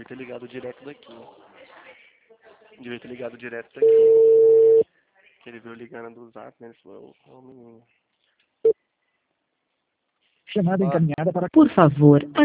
ter ligado direto daqui. Devia ter ligado direto daqui. Que ele veio ligando do zap, né? Ele falou, ô menino. Chamada encaminhada para... Por favor,